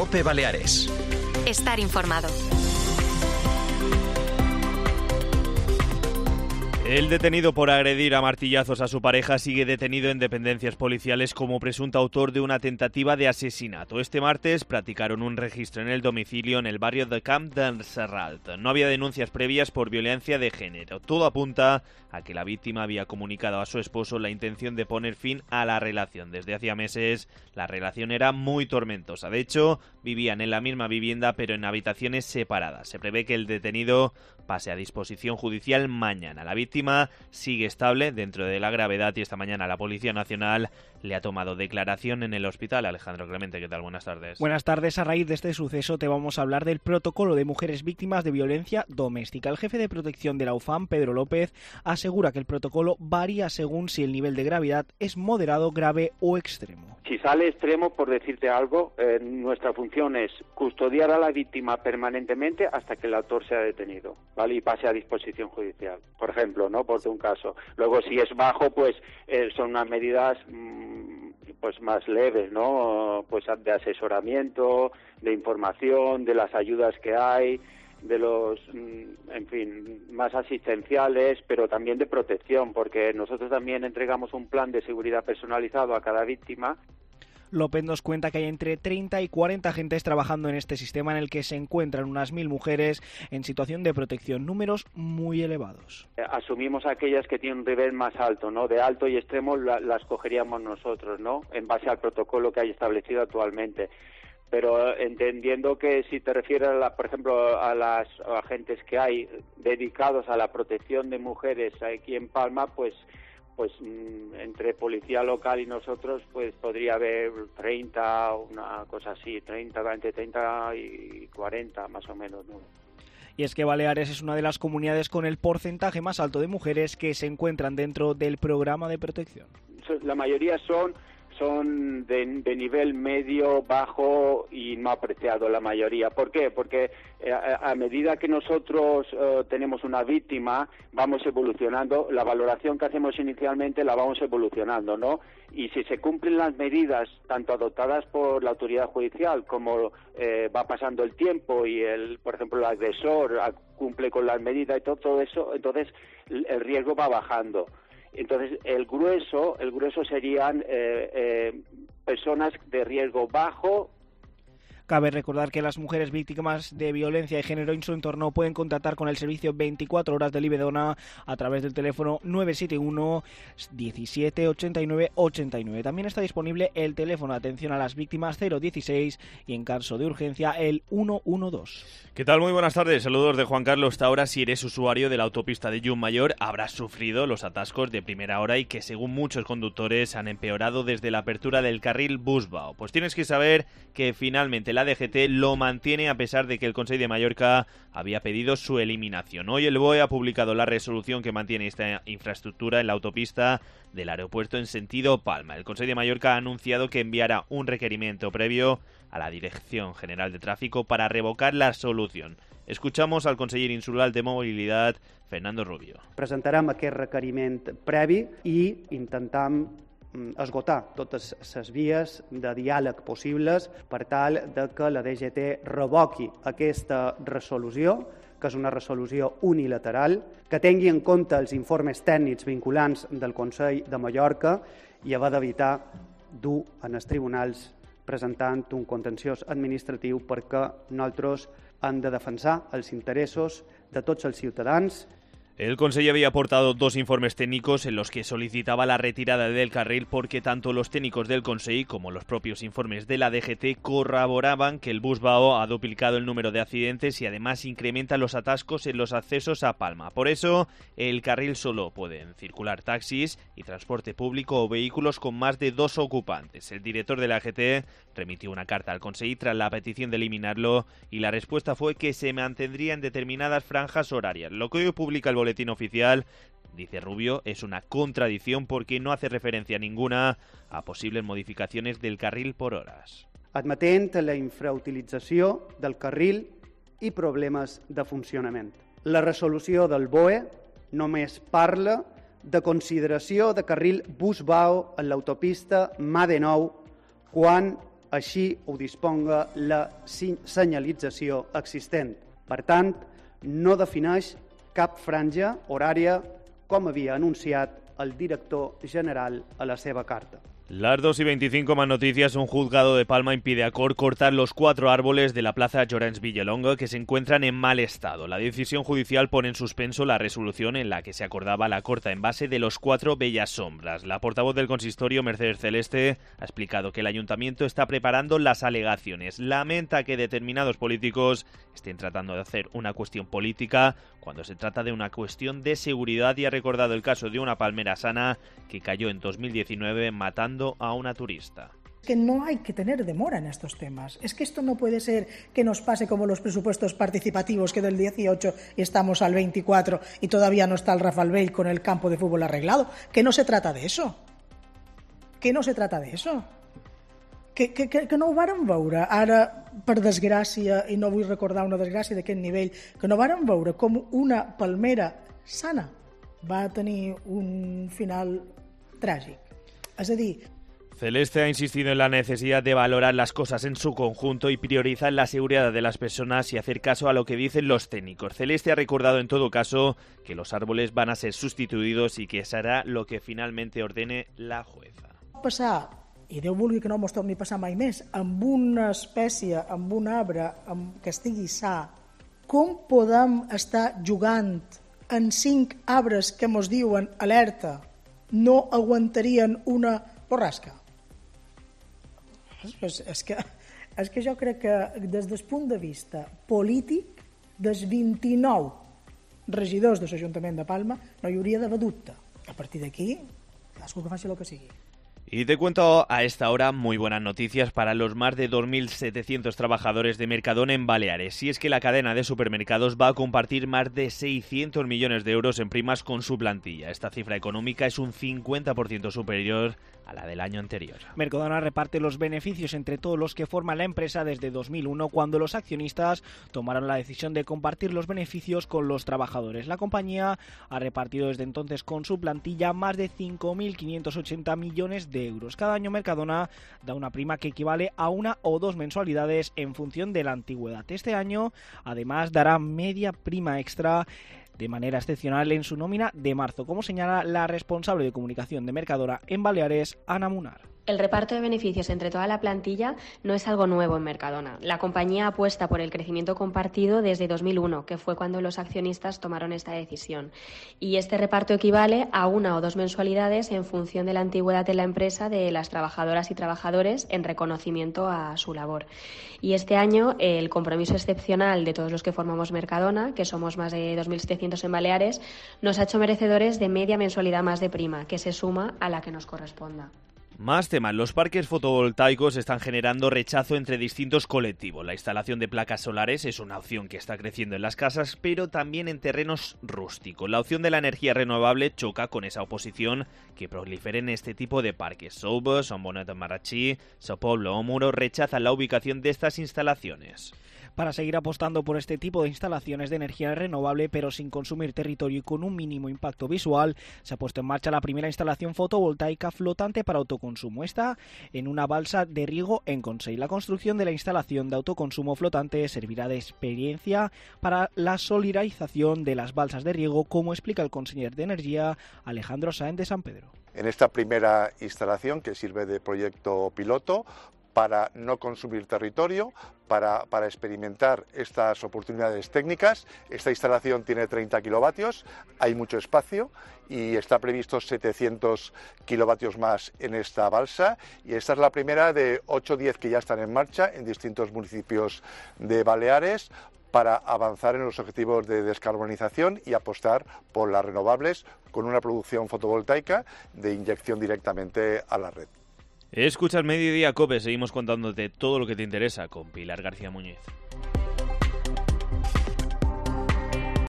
COPE Baleares. Estar informado. El detenido por agredir a martillazos a su pareja sigue detenido en dependencias policiales como presunto autor de una tentativa de asesinato. Este martes practicaron un registro en el domicilio en el barrio de Camp d'en Serralt. No había denuncias previas por violencia de género. Todo apunta a que la víctima había comunicado a su esposo la intención de poner fin a la relación. Desde hacía meses la relación era muy tormentosa. De hecho, vivían en la misma vivienda pero en habitaciones separadas. Se prevé que el detenido pase a disposición judicial mañana. La víctima sigue estable dentro de la gravedad y esta mañana la Policía Nacional le ha tomado declaración en el hospital. Alejandro Clemente, ¿qué tal? Buenas tardes. Buenas tardes. A raíz de este suceso te vamos a hablar del protocolo de mujeres víctimas de violencia doméstica. El jefe de protección de la UFAM, Pedro López, asegura que el protocolo varía según si el nivel de gravedad es moderado, grave o extremo. Si sale extremo, por decirte algo, nuestra función es custodiar a la víctima permanentemente hasta que el autor sea detenido, ¿vale? Y pase a disposición judicial, por ejemplo, ¿no? Por un caso. Luego, si es bajo, pues son unas medidas pues más leves, ¿no? Pues de asesoramiento, de información, de las ayudas que hay, de los, en fin, más asistenciales, pero también de protección, porque nosotros también entregamos un plan de seguridad personalizado a cada víctima. López nos cuenta que hay entre 30 y 40 agentes trabajando en este sistema en el que se encuentran unas 1.000 mujeres en situación de protección, números muy elevados. Asumimos aquellas que tienen un nivel más alto, ¿no? De alto y extremo las cogeríamos nosotros, ¿no? En base al protocolo que hay establecido actualmente. Pero entendiendo que si te refieres, por ejemplo, a las agentes que hay dedicados a la protección de mujeres aquí en Palma, pues entre policía local y nosotros pues podría haber 30, una cosa así, 30, entre 30 y 40 más o menos, ¿no? Y es que Baleares es una de las comunidades con el porcentaje más alto de mujeres que se encuentran dentro del programa de protección. La mayoría son de nivel medio, bajo y no apreciado, la mayoría. ¿Por qué? Porque a medida que nosotros tenemos una víctima, vamos evolucionando, la valoración que hacemos inicialmente la vamos evolucionando, ¿no? Y si se cumplen las medidas, tanto adoptadas por la autoridad judicial como va pasando el tiempo y, por ejemplo, el agresor cumple con las medidas y todo eso, entonces el riesgo va bajando. Entonces, el grueso serían personas de riesgo bajo. Cabe recordar que las mujeres víctimas de violencia de género en su entorno pueden contactar con el servicio 24 horas de Libedona a través del teléfono 971 17 89 89. También está disponible el teléfono de atención a las víctimas 016 y en caso de urgencia el 112. ¿Qué tal? Muy buenas tardes. Saludos de Juan Carlos Taura. Si eres usuario de la autopista de Llumayor, habrás sufrido los atascos de primera hora y que según muchos conductores han empeorado desde la apertura del carril Busbao. Pues tienes que saber que finalmente la DGT lo mantiene a pesar de que el Consell de Mallorca había pedido su eliminación. Hoy el BOE ha publicado la resolución que mantiene esta infraestructura en la autopista del aeropuerto en sentido Palma. El Consell de Mallorca ha anunciado que enviará un requerimiento previo a la Dirección General de Tráfico para revocar la solución. Escuchamos al conseller insular de Mobilitat, Fernando Rubio. Presentarem aquest requeriment previ i intentam esgotar totes les vies de diàleg possibles per tal de que la DGT revoqui aquesta resolució, que és una resolució unilateral, que tingui en compte els informes tècnics vinculants del Consell de Mallorca i haver d'evitar dur en els tribunals presentant un contenciós administratiu perquè nosaltres hem de defensar els interessos de tots els ciutadans. El Consell había aportado dos informes técnicos en los que solicitaba la retirada del carril porque tanto los técnicos del Consell como los propios informes de la DGT corroboraban que el Busbao ha duplicado el número de accidentes y además incrementa los atascos en los accesos a Palma. Por eso, el carril solo pueden circular taxis y transporte público o vehículos con más de 2 ocupantes. El director de la DGT remitió una carta al Consell tras la petición de eliminarlo y la respuesta fue que se mantendría en determinadas franjas horarias. Lo que hoy publica el boletín oficial, dice Rubio, es una contradicción porque no hace referencia ninguna a posibles modificaciones del carril por horas. Admetent la infrautilització del carril i problemes de funcionament. La resolució del BOE només parla de consideració de carril Busbao en l'autopista MA19 quan així ho disponga la senyalització existent. Per tant, no defineix cap franja horària, com havia anunciat el director general a la seva carta. Las 2:25, más noticias. Un juzgado de Palma impide a Cor cortar los 4 árboles de la plaza Llorenç Villalonga que se encuentran en mal estado. La decisión judicial pone en suspenso la resolución en la que se acordaba la corta en base de los 4 bellas sombras. La portavoz del consistorio, Mercedes Celeste, ha explicado que el ayuntamiento está preparando las alegaciones. Lamenta que determinados políticos estén tratando de hacer una cuestión política cuando se trata de una cuestión de seguridad, y ha recordado el caso de una palmera sana que cayó en 2019 matando a una turista. Que no hay que tener demora en estos temas. Es que esto no puede ser que nos pase como los presupuestos participativos, que del 18 y estamos al 24 y todavía no está el Rafael Bell con el campo de fútbol arreglado. Que no se trata de eso. Que no se trata de eso. Que no ho vàrem veure ara, per desgràcia, i no vull recordar una desgràcia d'aquest nivell, que no vàrem veure com una palmera sana va tenir un final tràgic. És a dir, Celeste ha insistido en la necesidad de valorar las cosas en su conjunto y priorizar la seguridad de las personas y hacer caso a lo que dicen los técnicos. Celeste ha recordado en todo caso que los árboles van a ser sustituidos y que será lo que finalmente ordene la jueza. Passar, i Déu vulgui que no mos torni a passar mai més, amb una espècie, amb un arbre que estigui sa, com podem estar jugant en 5 arbres que mos diuen alerta no aguantarien una borrasca? És que jo crec que des del punt de vista polític, dels 29 regidors de l'Ajuntament de Palma no hi hauria d'haver dubte. A partir d'aquí, cadascú que faci el que sigui. Y te cuento a esta hora muy buenas noticias para los más de 2.700 trabajadores de Mercadona en Baleares. Y es que la cadena de supermercados va a compartir más de 600 millones de euros en primas con su plantilla. Esta cifra económica es un 50% superior a la del año anterior. Mercadona reparte los beneficios entre todos los que forman la empresa desde 2001, cuando los accionistas tomaron la decisión de compartir los beneficios con los trabajadores. La compañía ha repartido desde entonces con su plantilla más de 5.580 millones de euros. Cada año Mercadona da una prima que equivale a 1 o 2 mensualidades en función de la antigüedad. Este año, además, dará media prima extra de manera excepcional en su nómina de marzo, como señala la responsable de comunicación de Mercadona en Baleares, Ana Munar. El reparto de beneficios entre toda la plantilla no es algo nuevo en Mercadona. La compañía apuesta por el crecimiento compartido desde 2001, que fue cuando los accionistas tomaron esta decisión. Y este reparto equivale a 1 o 2 mensualidades en función de la antigüedad de la empresa de las trabajadoras y trabajadores en reconocimiento a su labor. Y este año el compromiso excepcional de todos los que formamos Mercadona, que somos más de 2.700 en Baleares, nos ha hecho merecedores de media mensualidad más de prima, que se suma a la que nos corresponda. Más temas. Los parques fotovoltaicos están generando rechazo entre distintos colectivos. La instalación de placas solares es una opción que está creciendo en las casas, pero también en terrenos rústicos. La opción de la energía renovable choca con esa oposición que proliferen este tipo de parques. Soubes, Son Bonet, Marratxí, Sa Pobla o Muro rechazan la ubicación de estas instalaciones. Para seguir apostando por este tipo de instalaciones de energía renovable, pero sin consumir territorio y con un mínimo impacto visual, se ha puesto en marcha la primera instalación fotovoltaica flotante para autoconsumo. Esta en una balsa de riego en Consell. La construcción de la instalación de autoconsumo flotante servirá de experiencia para la solidarización de las balsas de riego, como explica el conseller de Energía, Alejandro Sáenz de San Pedro. En esta primera instalación, que sirve de proyecto piloto, para no consumir territorio, para experimentar estas oportunidades técnicas. Esta instalación tiene 30 kilovatios, hay mucho espacio y está previsto 700 kilovatios más en esta balsa, y esta es la primera de 8 o 10 que ya están en marcha en distintos municipios de Baleares para avanzar en los objetivos de descarbonización y apostar por las renovables con una producción fotovoltaica de inyección directamente a la red. Escuchas Mediodía Cope, seguimos contándote todo lo que te interesa con Pilar García Muñiz.